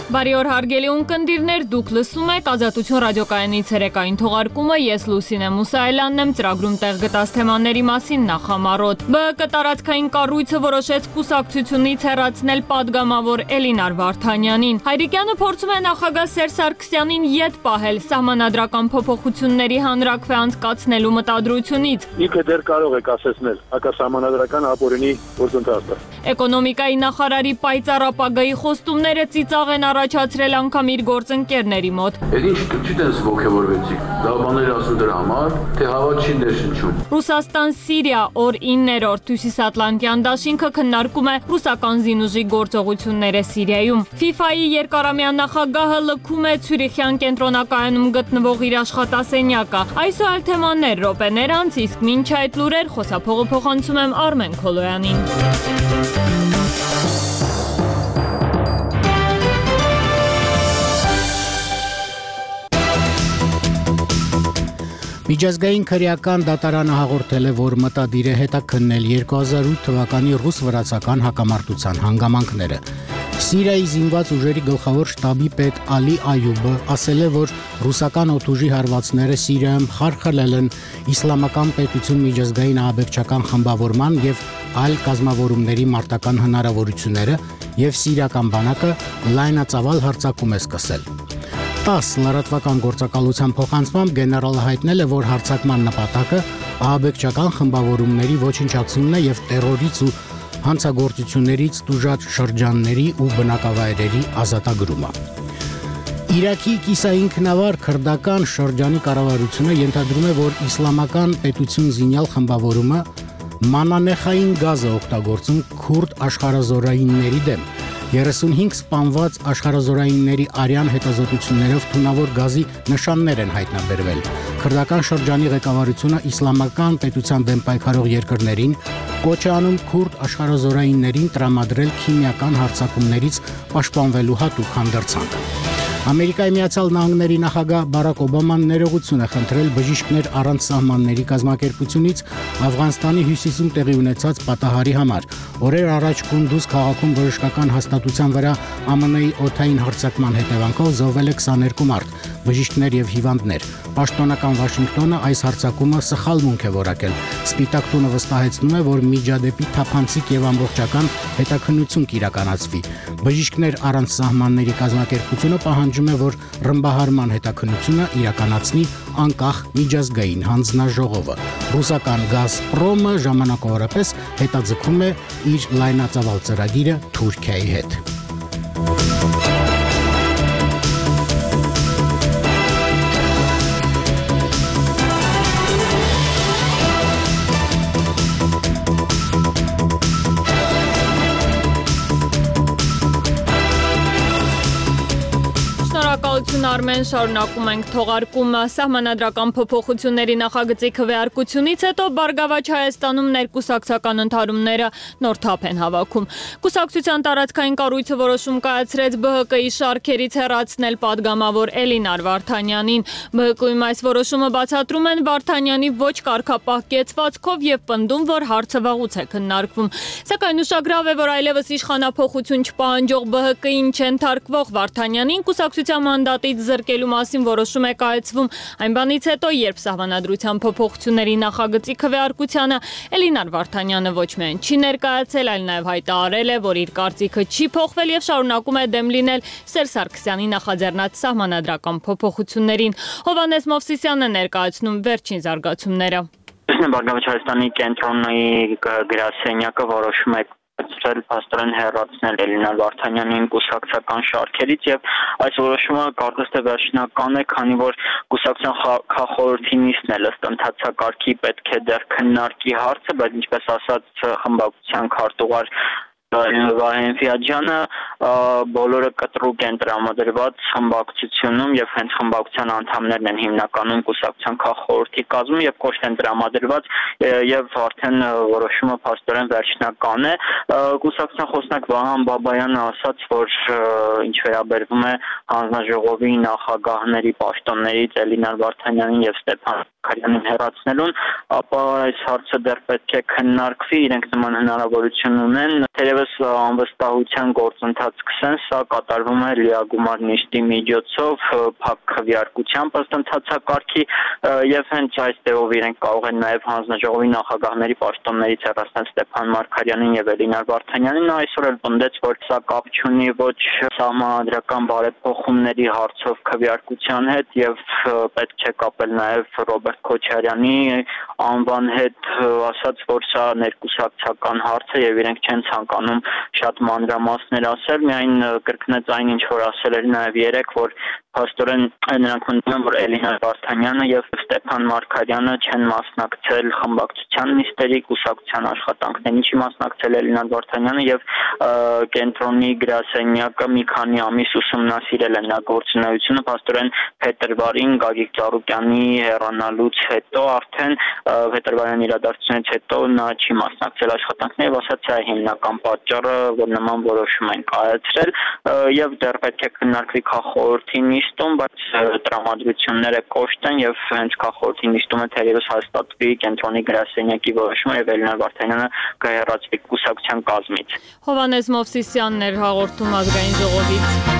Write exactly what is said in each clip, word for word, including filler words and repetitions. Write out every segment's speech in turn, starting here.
Բարի օր հարգելի ունկնդիրներ, դուք լսում եք Ազատություն ռադիոկայանի ցերեկային թողարկումը, ես Լուսինե Մուսայելյանն եմ, ծրագրում տեղ գտած թեմաների մասին նախամարոտ։ ԲՀԿ տարածքային կառույցը որոշեց կուսակցությունից հեռացնել падգամավոր Էլինար Վարդանյանին։ Հայրիկյանը փորձում է նախագահ Սերժ Սարգսյանին ետ պահել սահմանադրական փոփոխությունների հանրաքվե անցկացնելու մտադրությունից։ Ինքը դեռ կարող է կասեցնել հակասահմանադրական ապօրինի գործընթացը։ Էկոնոմիկայի նախարարի պայծառ ապագայի խոստումները ծիծաղ են առաջացրել անգամ իր գործընկերների մոտ։ Այդ ինչ չտես ողջավորվեցիք։ Դա բաներ ասում դրա համար, թե հավատի ներշնչում։ Ռուսաստան-Սիրիա օր իններորդ Հյուսիսատլանտյան դաշինքը քննարկում է ռուսական զինուժի գործողությունները Սիրիայում։ FIFA-ի երկարամյա նախագահը լքում է Ցյուրիխյան կենտրոնակայանում գտնվող իր աշխատասենյակը։ Այսօր թեմաներ րոպեներ անց, իսկ մինչ այդ լուրեր խոսափողը փոխանցում եմ Արմեն Քոլոյանին։ Միջազգային քրեական դատարանը հաղորդել է, որ մտադիր է հետաքննել երկու հազար ութ թվականի ռուս-վրացական հակամարտության հանգամանքները։ Սիրիայի զինված ուժերի գլխավոր շտաբի պետ Ալի Այուբը ասել է, որ ռուսական օդուժի հարվածները Սիրիայում խարխլել են իսլամական պետություն միջազգային ահաբեկչական խմբավորման եւ այլ կազմավորումների մարտական հնարավորությունները եւ սիրիական բանակը լայնածավալ հարձակում է սկսել։ տաս լրատվական գործակալության փոխանցմամբ գեներալը հայտնել է, որ հարձակման նպատակը ահաբեկչական խմբավորումների ոչնչացումն է եւ տերորից ու հանցագործություններից տուժած շրջանների ու բնակավայրերի ազատագրումը։ Իրաքի կիսաինքնավար քրդական շրջանի կառավարությունը ենթադրում է, որ իսլամական պետություն զինյալ խմբավորումը մանանեխային գազ է օգտագործում քուրդ աշխարհազորայինների դեմ։ երեսունհինգ սպանված աշխարհազորայինների արյան հետազոտություններով թունավոր գազի նշաններ են հայտնաբերվել։ Քրդական շրջանի ղեկավարությունը իսլամական պետության դեմ պայքարող երկրներին կոչ է անում քուրդ աշխարհազորայիններին տրամադրել քիմիական հարձակումներից պաշտպանվելու հատուկ հանդերձանք։ Ամերիկայի Միացյալ Նահանգների նախագահ Բարակ Օբաման ներողություն է խնդրել բժիշկներ առանց սահմանների կազմակերպությունից Աֆղանստանի հյուսիսում տեղի ունեցած պատահարի համար։ Օրեր առաջ Կունդուզ քաղաքում բժշկական հաստատության վրա ԱՄՆ -ի օդային հարձակման հետևանքով զոհվել է քսաներկու մարդ, բժիշկներ եւ հիվանդներ։ Պաշտոնական Վաշինգտոնը այս հարձակումը սխալմունք է որակել։ Սպիտակ տունը վստահեցնում է, որ միջադեպի թափանցիկ եւ ամբողջական հետաքննություն կիրականացվի։ Բժիշկներ առանց սահմանների կազմակերպությունը պահանջում է, որ ռմբահարման հետաքննությունը իրականացնի անկախ միջազգային հանձնաժողովը։ Ռուսական Գազպրոմը ժամանակավորապես հետաձգում է իր լայնածավալ ծրագիրը Թուրքիայի հետ։ Շնորհակալություն Արմեն, շարունակում ենք թողարկումը։ Սահմանադրական փոփոխությունների նախագծի քվեարկությունից հետո Բարգավաճ Հայաստանում ներկուսակցական ընդհարումները նոր թափ են հավաքում։ Կուսակցության տարածքային կառույցը որոշում կայացրեց ԲՀԿ-ի շարքերից հեռացնել падգամավոր Էլինար Վարդանյանին։ ԲՀԿ-ում այս որոշումը բացատրում են Վարդանյանի ոչ կարգապահ կեցվածքով եւ պնդում, որ հարցը վաղուց է քննարկվում։ Սակայն ուշագրավ է, որ այլևս իշխանափոխություն չպահանջող ԲՀԿ-ին չընթարկվող Վարդանյանին կուսակցության մանդատից զրկելու մասին որոշում է կայացվում այն բանից հետո, երբ սահմանադրության փոփոխությունների նախագծի քվեարկությանը Էլինար Վարդանյանը ոչ միայն չի ներկայացել, այլ նաև հայտարարել է, որ իր կարծիքը չի փոխվել եւ շարունակում է դեմ լինել Սերժ Սարգսյանի նախաձեռնած սահմանադրական փոփոխություններին։ Հովհաննես Մովսիսյանն է ներկայացնում վերջին զարգացումները։ Բարգավաճ Հայաստանի կենտրոնի գրասենյակը որոշում է փաստորեն հեռացնել Էլինար Վարդանյանին կուսակցական շարքերից եւ այս որոշումը կարծես թե վերջնական է, քանի որ կուսակցության խորհրդի նիստն է ըստ ընթացակարգի պետք է դեռ քննարկի հարցը, բայց ինչպես ասաց խմբակցության քարտուղար Վահեն Ֆիաջյանը բոլորը կտրուկ են տրամադրված խմբակցությունում եւ հենց խմբակցության անդամներն են հիմնականում կուսակցության քաղաքորթի կազմում եւ կոշտ են տրամադրված եւ արդեն որոշումը փաստորեն վերջնական է։ Կուսակցության խոսնակ Վահան Բաբայանը ասաց, որ ինչ վերաբերվում է հանձնաժողովի նախագահների պաշտոններից Էլինար Վարդանյանին եւ Ստեփան Քարյանին հեռացնելուն, ապա այս հարցը դեռ պետք է քննարկվի, իրենք նման հնարավորություն ունեն։ Թերևս օրս անվստահության գործընթաց սկսեն, սա կատարվում է լիագումար նիստի միջոցով փակ քվեարկությամբ ըստ ընթացակարգի եւ հենց այս ձևով իրենք կարող են նաեւ հանձնաժողովի նախագահների պաշտոններից հեռացնել Ստեփան Մարգարյանին եւ Էլինա Վարդանյանին։ Նա այսօր էլ պնդեց, որ սա կապ չունի ոչ սահմանադրական բարեփոխումների հարցով քվեարկության հետ եւ պետք չէ կապել նաեւ Ռոբերտ Քոչարյանի անվան հետ, ասաց, որ սա ներկուսակցական հարց է եւ իրենք չեն ցանկանում շատ մանրամասներ ասել, միայն կրկնեց այն, ինչ որ ասել էր նաեւ երեք, որ փաստորեն նրանք մտնում են, որ Էլինա Վարդանյանը եւ Ստեփան Մարգարյանը չեն մասնակցել խմբակցության նիստերի, կուսակցության աշխատանքներին, ինչի մասնակցել Էլինա Վարդանյանը եւ կենտրոնի գրասենյակը մի քանի ամիս ուսումնասիրել են նա գործունեությունը, փաստորեն փետրվարին Գագիկ Ծառուկյանի հեռանալուց հետո արդեն փետրվարյան իրադարձությունից հետո նա չի մասնակցել աշխատանքներին եւ ասաց սա հիմնական պատճառը, որ նման որոշում են կայացրել եւ դեռ պետք է քննարկվի քաղաքորթի նիստում, բայց տրամադրությունները կոշտ են եւ հենց քաղաքորթի նիստում է թերևս հաստատվի կենտրոնի գրասենյակի որոշումը եւ Էլինա Վարդանյանը կհեռացվի կուսակցության կազմից։ Հովհաննես Մովսիսյանն էր հաղորդում ազգային ժողովից։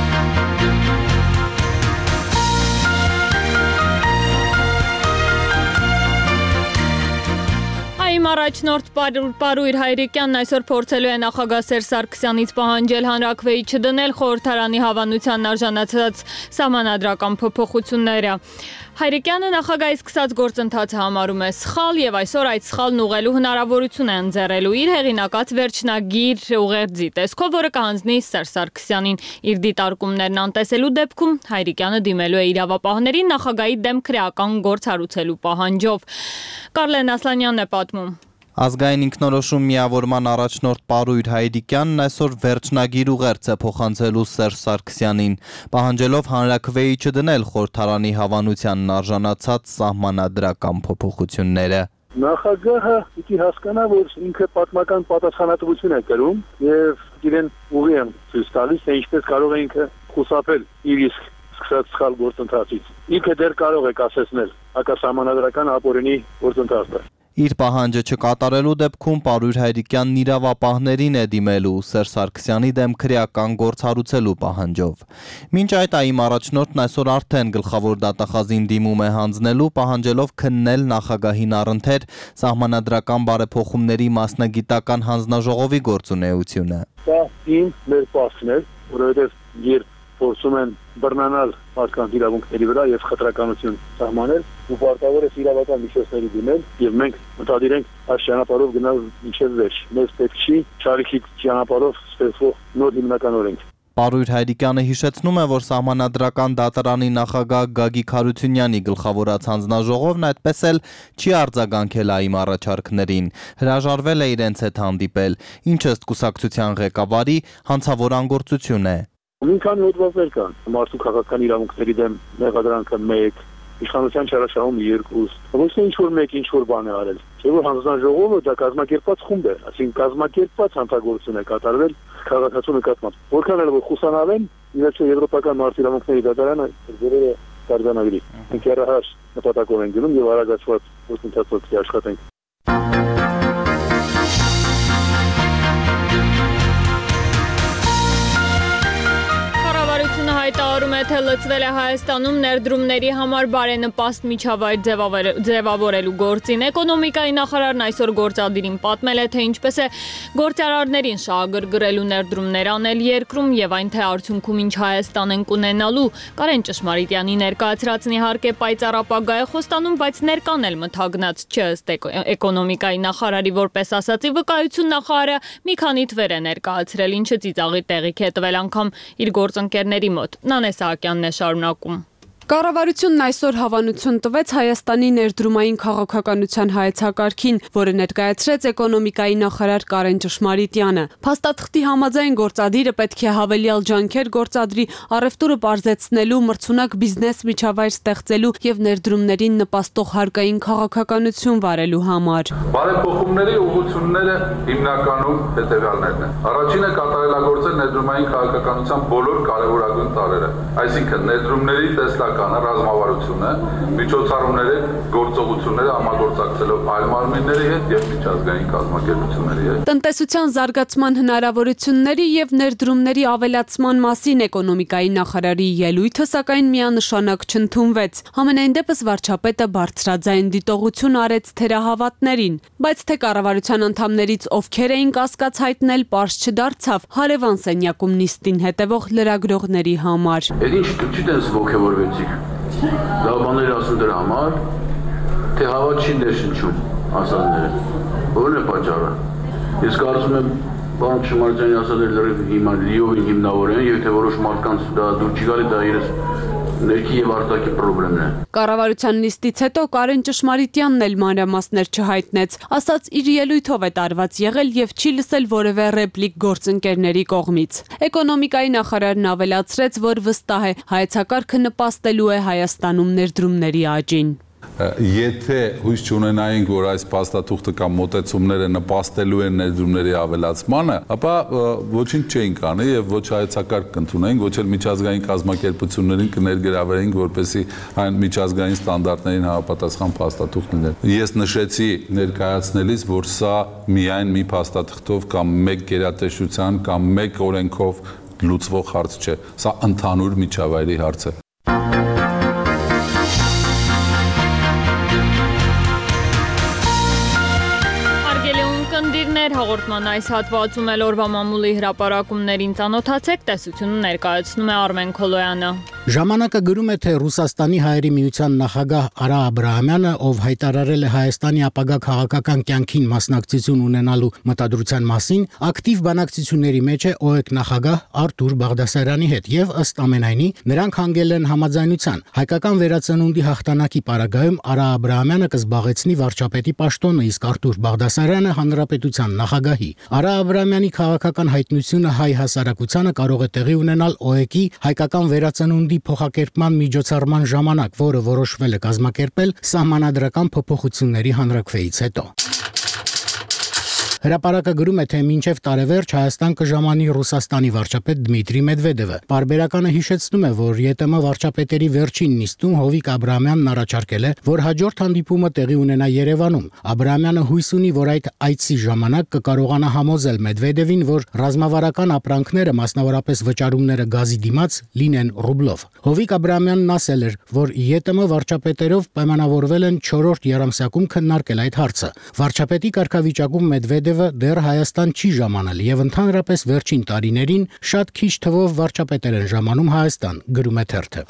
Իմ առաջնորդ Պարույր Հայրիկյանն այսօր փորձելու է նախագահ Սերժ Սարգսյանից պահանջել հանրաքվեի չդնել խորհրդարանի հավանությանն արժանացած սահմանադրական փոփոխությունները։ Հայրիկյանը նախագահի սկսած գործընթացը համարում է սխալ եւ այսօր այդ սխալն ուղղելու հնարավորություն է ընձեռելու իր հեղինակած վերջնագիր ուղերձի տեսքով, որը կհանձնի Սերժ Սարգսյանին իր դիտարկումներն անտեսելու դեպքում Հայրիկյանը դիմելու է իրավապահներին նախագահի դեմ քրեական գործ հարուցելու պահանջով։ Կարլեն Ասլանյանն է պատմում։ Ազգային ինքնորոշում միավորման առաջնորդ Պարույր Հայրիկյանն այսօր վերջնագիր ուղերձ է փոխանցելու Սերժ Սարգսյանին, պահանջելով հանրաքվեի չդնել խորհրդարանի հավանությանն արժանացած սահմանադրական փոփոխությունները։ Նախագահը պիտի հասկանա, որ ինքը պատմական պատասխանատվություն է կրում եւ իրեն ուղի են ցույց տալիս, թե ինչպես կարող է ինքը խուսափել իր իսկ սկսած սխալ գործընթացից։ Ինքը դեռ կարող է կասեցնել հակասահմանադրական ապօրինի գործընթացը։ Իր պահանջը չկատարելու դեպքում Պարույր Հայրիկյանն իրավապահներին է դիմելու Սերժ Սարգսյանի դեմ քրեական գործ հարուցելու պահանջով։ Մինչ այդ ԱԻՄ առաջնորդն այսօր արդեն գլխավոր դատախազին դիմում է հանձնելու, պահանջելով քննել նախագահին առընթեր սահմանադրական բարեփոխումների մասնագիտական հանձնաժողովի գործունեությունը։ Դա իմ մեր պասն է, որովհետև երբ փորձում են բռնանալ մարդկանց իրավունքների վրա եւ խտրականություն սահմանել, ու պարտավոր է իրավական միջոցների դիմել եւ մենք մտադիր ենք այս ճանապարհով գնալ մինչեւ վերջ։ Մեզ պետք չի շարքի ճանապարհով ստեղծող նոր հիմնական օրենք։ Պարույր Հայրիկյանը հիշեցնում է, որ սահմանադրական դատարանի նախագահ Գագիկ Հարությունյանի գլխավորած հանձնաժողովն այդպես էլ չի արձագանքել ԱԻՄ առաջարկներին, հրաժարվել է իրենց հետ հանդիպել, ինչը ըստ կուսակցության ղեկավարի հանցավոր անգործություն է։ Մի քանի հոդվածներ կան, մարդու քաղաքական իրավունքների դեմ մեղադրանքը մեկ, իշխանության չարաշահումը երկու, ոչ թե ինչ-որ մեկ ինչ-որ բան է արել, չէ՞ որ հանձնաժողովը դա կազմակերպված խումբ է, այսինքն կազմակերպված հանցագործություն է կատարվել քաղաքացու նկատմամբ։ Որքան էլ որ խուսանավեն, իրաք եվրոպական մարդու իրավունքների դատարանը ձերերը կարձանագրի։ Մենք երահաշ նպատակով ենք գնում եւ արագացված գործընթացով պետք է աշխատենք։ Հայտարարում է, թե լծվել է Հայաստանում ներդրումների համար բարենպաստ միջավայր ձևավորելու գործին։ Էկոնոմիկայի նախարարն այսօր գործադիրին պատմել է, թե ինչպես է գործարարներին շահագրգռելու ներդրումներ անել երկրում եւ այն թե արդյունքում ինչ Հայաստան են կունենալու։ Կարեն Ճշմարիտյանի ներկայացրածն իհարկե պայծառ ապագա է խոստանում, բայց ներկան էլ մթագնած չէ ըստ էկոնոմիկայի նախարարի, որպես ասացի վկայություն նախարարը մի քանի թվեր է ներկայացրել, ինչը ծիծաղի տեղիք է տվել անգամ իր գործընկերների մոտ։ Նանե Սահակյանն է շարունակում։ Կառավարությունն այսօր հավանություն տվեց Հայաստանի ներդրումային քաղաքականության հայեցակարգին, որը ներկայացրեց էկոնոմիկայի նախարար Կարեն Ճշմարիտյանը։ Փաստաթղթի համաձայն գործադիրը պետք է հավելյալ ջանքեր գործադրի առևտուրը բարձրացնելու, մրցունակ բիզնես միջավայր ստեղծելու եւ ներդրումներին նպաստող հարկային քաղաքականություն վարելու համար։ Բարեփոխումների ուղղությունները հիմնականում հետևյալներն են։ Առաջինը կատարելագործել ներդրումային քաղաքականության բոլոր կարևորագույն տարրերը, այսինքն ներդրումների տեսլական քրեականը, ռազմավարությունը, միջոցառումները, գործողությունները համագործակցելով այլ մարմինների հետ եւ միջազգային կազմակերպությունների հետ։ Տնտեսության զարգացման հնարավորությունների եւ ներդրումների ավելացման մասին էկոնոմիկայի նախարարի ելույթը սակայն միանշանակ չընդունվեց։ Համենայն դեպս վարչապետը բարձրաձայն դիտողություն արեց թերահավատներին, բայց թե կառավարության անդամներից ովքեր էին կասկած հայտնել, պարզ չդարձավ հարևան սենյակում նիստին հետևող լրագրողների համար։ Այդ ինչ չիտես ողջավորվեցիք։ Դա բաներ ասում դրա համար, թե հավատ չի ներշնչում ասածները։ Որն է պատճառը։ Ես կարծում եմ բան Շմարջյանի ասածները լրիվ հիմա լիովին հիմնավոր են, եւ թե որոշ մարդկանց դա դուր չի գալի, դա իրենց ներքի եւ արտաքին խնդիրն է։ Կառավարության նիստից հետո Կարեն Ճշմարիտյանն էլ մանրամասներ չհայտնեց, ասաց իր ելույթով է տարված եղել եւ չի լսել որևէ ռեպլիկ գործընկերների կողմից։ Էկոնոմիկայի նախարարն ավելացրեց, որ վստահ է հայեցակարգը նպաստելու է Հայաստանում ներդրումների աճին։ Եթե հույս չունենայինք, որ այս փաստաթուղթը կամ մոտեցումները նպաստելու են ներդրումների ավելացմանը, ապա ոչինչ չէինք անի եւ ոչ հայեցակարգ կընդունեինք, ոչ էլ միջազգային կազմակերպություններին կներգրավեինք, որպեսզի այն միջազգային ստանդարտներին համապատասխան փաստաթուղթ լիներ։ Ես նշեցի ներկայացնելիս, որ սա միայն մի փաստաթղթով կամ մեկ գերատեսչության կամ մեկ օրենքով լուծվող հարց չէ, սա ընդհանուր միջավայրի հարց է։ Հաղորդման այս հատվածում էլ օրվա մամուլի հրապարակումներին ծանոթացեք, տեսությունը ներկայացնում է Արմեն Քոլոյանը։ Ժամանակը գրում է, թե Ռուսաստանի հայերի միության նախագահ Արա Աբրահամյանը, ով հայտարարել է Հայաստանի ապագա քաղաքական կյանքին մասնակցություն ունենալու մտադրության մասին, ակտիվ բանակցությունների մեջ է ՕԵԿ նախագահ Արթուր Բաղդասարյանի հետ եւ ըստ ամենայնի նրանք հանգել են համաձայնության։ Հայկական վերածնունդի հաղթանակի պարագայում Արա Աբրահամյանը կզբաղեցնի վարչապետի պաշտոնը, իսկ Արթուր Բաղդասարյանը հանրապետության նախագահի։ Արա Աբրահամյանի քաղաքական հայտնությունը հայ հասարակությանը կարող է տեղի ունենալ ՕԵԿ-ի հայկական վերածնունդի փոխակերպման միջոցառման ժամանակ, որը որոշվել է կազմակերպել սահմանադրական փոփոխությունների հանրաքվեից հետո։ Հրապարակը գրում է, թե մինչև տարեվերջ Հայաստան կժամանի Ռուսաստանի վարչապետ Դմիտրի Մեդվեդևը։ Պարբերականը հիշեցնում է, որ ԵՏՄ վարչապետերի վերջին նիստում Հովիկ Աբրահամյանն առաջարկել է, որ հաջորդ հանդիպումը տեղի ունենա Երևանում։ Աբրահամյանը հույս ունի, որ այդ այցի ժամանակ կկարողանա համոզել Մեդվեդևին, որ ռազմավարական ապրանքները, մասնավորապես վճարումները գազի դիմաց, լինեն ռուբլով։ Հովիկ Աբրահամյանն ասել էր, որ ԵՏՄ վարչապետերով պայմանավորվել են չորրորդ եռամսյակում քննարկել այդ հարցը։ Վարչապետի կարգավիճակում Մեդվեդևը դեռ Հայաստան չի ժամանել եւ ընդհանրապես վերջին տարիներին շատ քիչ թվով վարչապետեր են ժամանում Հայաստան, գրում է թերթը։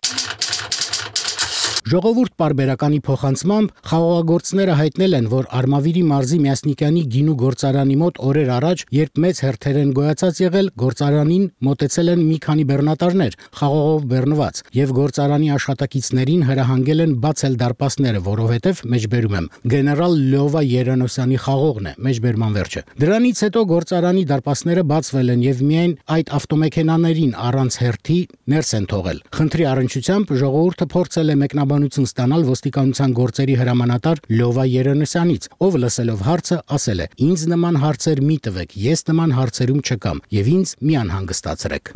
Ժողովուրդ պարբերականի փոխանցմամբ խաղողագործները հայտնել են, որ Արմավիրի մարզի Միասնիկյանի գինու գործարանի մոտ օրեր առաջ, երբ մեծ հերթեր են գոյացած եղել, գործարանին մոտեցել են մի քանի բեռնատարներ, խաղողով բեռնված, եւ գործարանի աշխատակիցներին հրահանգել են բացել դարպասները, որովհետեւ մեջբերում եմ գեներալ Լյովա Երանոսյանի խաղողն է, մեջբերման վերջը։ Դրանից հետո գործարանի դարպասները բացվել են եւ միայն այդ ավտոմեքենաներին առանց հերթի ներս են թողել։ Խնդրի առնչությամբ ժողովուրդը փորձել է մեկնաբանություն ստանալ ոստիկանության գործերի հրամանատար Լյովա Երանոսյանից, ով լսելով հարցը ասել է. «Ինձ նման հարցեր մի տվեք, ես նման հարցերում չկամ եւ ինձ մի անհանգստացրեք»։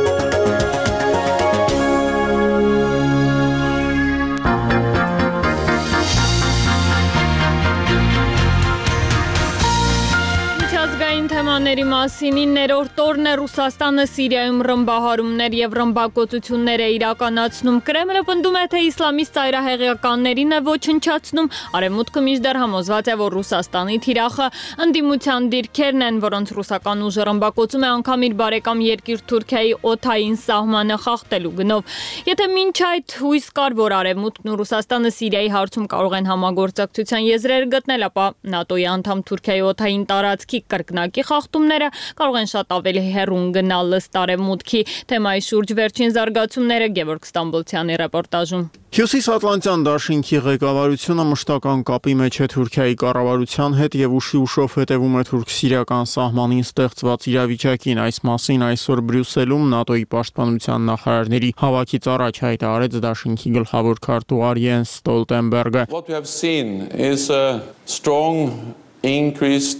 Թեմաների մասին իններորդ օրն է Ռուսաստանը Սիրիայում ռմբահարումներ եւ ռմբակոծություններ է իրականացնում։ Կրեմլը պնդում է, թե իսլամիստ ծայրահեղականներին է ոչնչացնում։ Արևմուտքը մինչդեռ համոզված է, որ Ռուսաստանի թիրախը ընդդիմության դիրքերն են, որոնց ռուսական ուժը ռմբակոծում է անգամ իր բարեկամ երկիր Թուրքիայի օդային սահմանը խախտելու գնով։ Եթե մինչ այդ հույս կար, որ Արևմուտքն ու Ռուսաստանը Սիրիայի հարցում կարող են համագործակցության եզրեր գտնել, ապա ՆԱՏՕ-ի անդամ Թուրքիայի օդային տարածքի կրկնակի խախտումները կարող են շատ ավելի հեռուն գնալ ըստ Արևմուտքի։ Թեմայի շուրջ վերջին զարգացումները Գևորգ Ստամբոլցյանի ռեպորտաժում։ Հյուսիսատլանտյան դաշինքի ղեկավարությունը մշտական կապի մեջ է Թուրքիայի կառավարության հետ եւ ուշի ուշով հետևում է թուրք-սիրիական սահմանին ստեղծված իրավիճակին։ Այս մասին այսօր Բրյուսելում ՆԱՏՕ-ի պաշտպանության նախարարների հավաքից առաջ հայտարարեց դաշինքի գլխավոր քարտուղար Յենս Ստոլտենբերգը։ What we have seen is a strong increased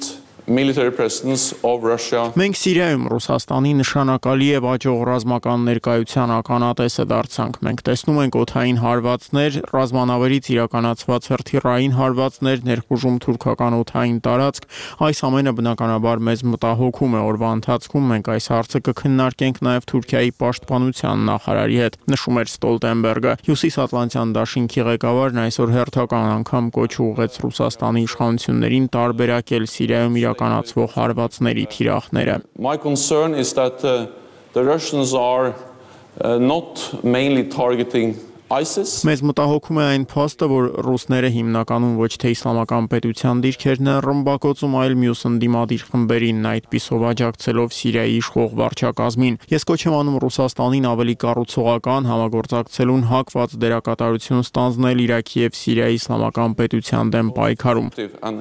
military presence of Russia. Մենք Սիրիայում Ռուսաստանի նշանակալի եւ աջող ռազմական ներկայության ականատեսը դարձանք։ Մենք տեսնում ենք օդային հարվածներ, ռազմանավերից իրականացված հրթիռային հարվածներ, ներխուժում թուրքական օդային տարածք, այս ամենը բնականաբար մեզ մտահոգում է։ Օրվա ընթացքում մենք այս հարցը կքննարկենք նաեւ Թուրքիայի պաշտպանության նախարարի հետ, նշում էր Ստոլտենբերգը։ Հյուսիսատլանտյան դաշինքի ղեկավարն այսօր հերթական անգամ կոչ ուղղեց Ռուսաստանի իշխանություններին տարբերակել Սիրիայում իրականացվող հարվածների թիրախները։ My concern is that uh, the Russians are uh, not mainly targeting ISIS. Մեզ մտահոգում է այն փաստը, որ ռուսները հիմնականում ոչ թե իսլամական պետության դիրքերն են ռմբակոծում, այլ մյուս ընդդիմադիր խմբերին, այդպիսով աջակցելով Սիրիայի իշխող վարչակազմին։ Ես կոչ եմ անում Ռուսաստանին ավելի կառուցողական համագործակցելուն հակված դերակատարություն ստանձնել Իրաքի եւ Սիրիայի իսլամական պետության դեմ պայքարում։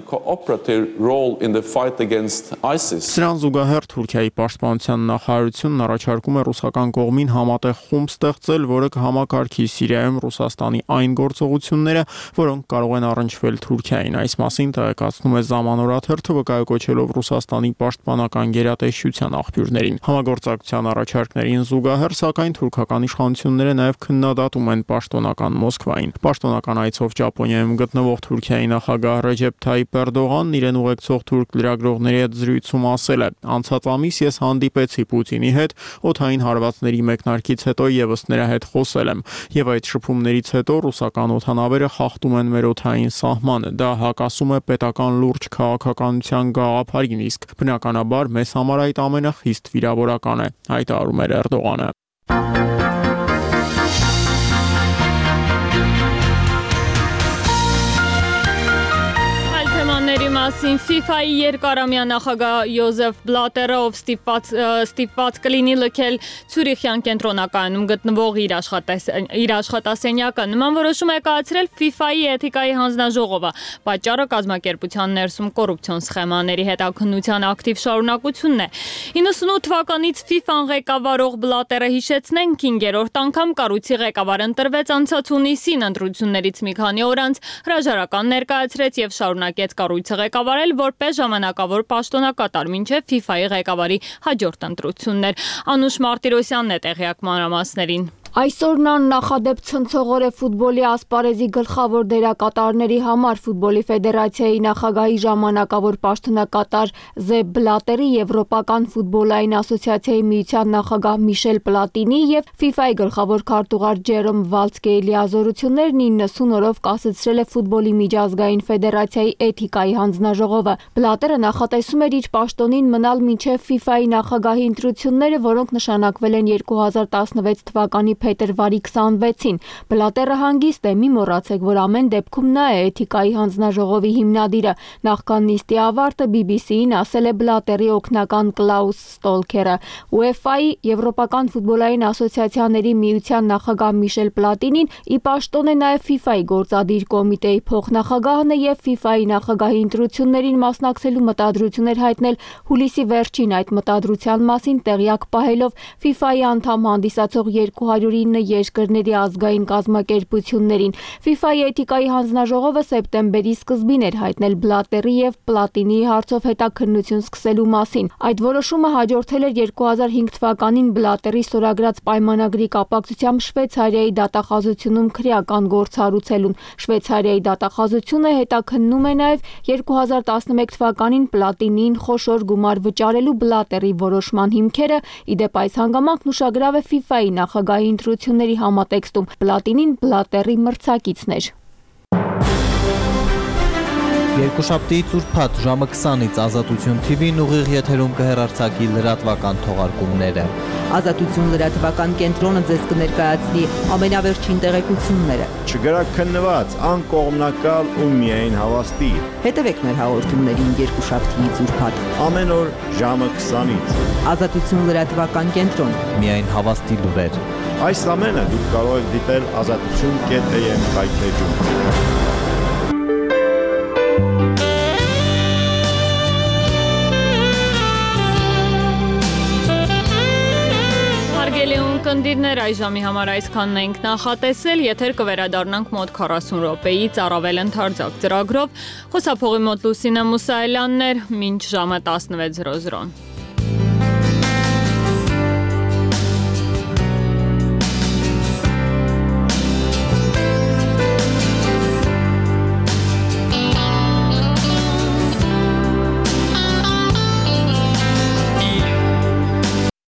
Սրան զուգահեռ Թուրքիայի պաշտպանության նախարարությունն առաջարկում է ռուսական կողմին համատեղ խումբ ստեղծել, որը կհամակարգի Սիրիայի Ռուսաստանի այն գործողությունները, որոնք կարող են առնչվել Թուրքիային։ Այս մասին տեղեկացնում է Zamanora-թերթը, վկայակոչելով Ռուսաստանի պաշտպանական գերատեսչության աղբյուրներին։ Համագործակցության առաջարկներին զուգահեռ, սակայն թուրքական իշխանությունները նաև քննադատում են պաշտոնական Մոսկվային։ Պաշտոնական այցով Ճապոնիայում գտնվող Թուրքիայի նախագահ Ռեջեփ Թայիփ Էրդողանն իրեն ուղեկցող թուրք լրագրողների հետ զրույցում ասել է. «Անցած ամիս ես հանդիպեցի Պուտինի հետ, օդային հարվածների մեկնարկից հետո եւս նրա հետ խոսել եմ, եւ այդ շփումներից հետո ռուսական օդանավերը խախտում են մեր օդային սահմանը։ Դա հակասում է պետական լուրջ քաղաքականության գաղափարին, իսկ բնականաբար մեզ համար այդ ամենը խիստ վիրավորական է», հայտարարում էր Էրդողանը։ Մասին FIFA-ի երկարամյա նախագահ Յոզեֆ Բլատերը, ով ստիպված, ստիպված կլինի լքել Ցյուրիխյան կենտրոնակայանում գտնվող իր, իր աշխատասենյակը, նման որոշում է կայացրել FIFA-ի էթիկայի հանձնաժողովը։ Պատճառը կազմակերպության ներսում կոռուպցիոն սխեմաների հետաքննության ակտիվ շարունակությունն է։ իննսունութ թվականից FIFA-ն ղեկավարող Բլատերը, հիշեցնենք, հինգերորդ անգամ կառույցի ղեկավար ընտրվեց անցած հունիսին, ընտրություններից մի քանի օր անց հրաժարական ներկայացրեց եւ շարունակեց կառույցը ղեկավարել որպես ժամանակավոր պաշտոնակատար մինչև FIFA-ի ղեկավարի հաջորդ ընտրություններ։ Անուշ Մարտիրոսյանն է տեղյակ մանրամասներին։ Այսօր նա նախադեպ ցնցողոր է ֆուտբոլի ասպարեզի գլխավոր դերակատարների համար ֆուտբոլի ֆեդերացիայի նախագահի ժամանակավոր պաշտոնակատար Զեփ Բլատերի, Եվրոպական ֆուտբոլային ասոցիացիայի միության նախագահ Միշել Պլատինի եւ FIFA-ի գլխավոր քարտուղար Ջերոմ Վալցկեի լիազորություններն իննսուն օրով կասեցրել է ֆուտբոլի միջազգային ֆեդերացիայի էթիկայի հանձնաժողովը։ Բլատերը նախատեսում էր իր պաշտոնին մնալ մինչև FIFA-ի նախագահի ընտրությունները, որոնք նշանակվել են երկու հազար տասնվեց թվականի փետրվարի քսանվեցին։ Բլատերը հանգիստ է, մի մոռացեք, որ ամեն դեպքում նա է էթիկայի հանձնաժողովի հիմնադիրը։ Նախքան նիստի ավարտը բի բի սի-ին ասել է Բլատերի օգնական Կլաուս Ստոլքերը։ UEFA-ի Եվրոպական ֆուտբոլային ասոցիացիաների միության նախագահ Միշել Պլատինին ի պաշտոն է նաև FIFA-ի գործադիր կոմիտեի փոխնախագահն է եւ FIFA-ի նախագահի ընտրություններին մասնակցելու մտադրություն էր հայտնել հուլիսի վերջին։ Այդ մտադրության մասին տեղյակ պահելով FIFA-ի անդամ հանդիսացող երկու հարյուր ինը երկրների ազգային կազմակերպություններին։ FIFA-ի էթիկայի հանձնաժողովը սեպտեմբերի սկզբին էր հայտնել Բլատերի եւ Պլատինի հարցով հետաքննություն սկսելու մասին։ Այդ որոշումը հաջորդել էր երկու հազար հինգ թվականին Բլատերի ստորագրած պայմանագրի կապակցությամբ Շվեյցարիայի դատախազությունում քրեական գործ հարուցելուն։ Շվեյցարիայի դատախազությունը հետաքննում է նաև երկու հազար տասնմեկ թվականին Պլատինին խոշոր գումար վճարելու Բլատերի որոշման հիմքերը։ Իդեպ այս հանգամանքն ուշագրավ է FIFA-ի նախագահի ընտրությունների համատեքստում։ Պլատինին Բլատերի մրցակիցն էր։ Երկուշաբթիից ուրբաթ ժամը քսանից Ազատություն թի վին ուղիղ եթերում կհեռարձակի լրատվական թողարկումները։ Ազատություն լրատվական կենտրոնը ձեզ կներկայացնի ամենավերջին տեղեկությունները։ Չգրաքննված, անկողմնակալ ու միայն հավաստի։ Հետևեք մեր հաղորդումներին երկուշաբթիից ուրբաթ ամեն օր ժամը քսանից։ Ազատություն լրատվական կենտրոն։ Միայն հավաստի լուրեր։ Այս ամենը դուք կարող եք դիտել ազատություն կետ էյ էմ կայքեջում։ ունկնդիրներ, այս ժամի համար այսքանն ենք նախատեսել, եթեր կվերադառնանք մոտ քառասուն րոպեից առավել ընդարձակ ծրագրով։ Խոսափողի մոտ Լուսինե Մուսայելյանն էր, մինչ ժամը տասնվեց զրո զրոն։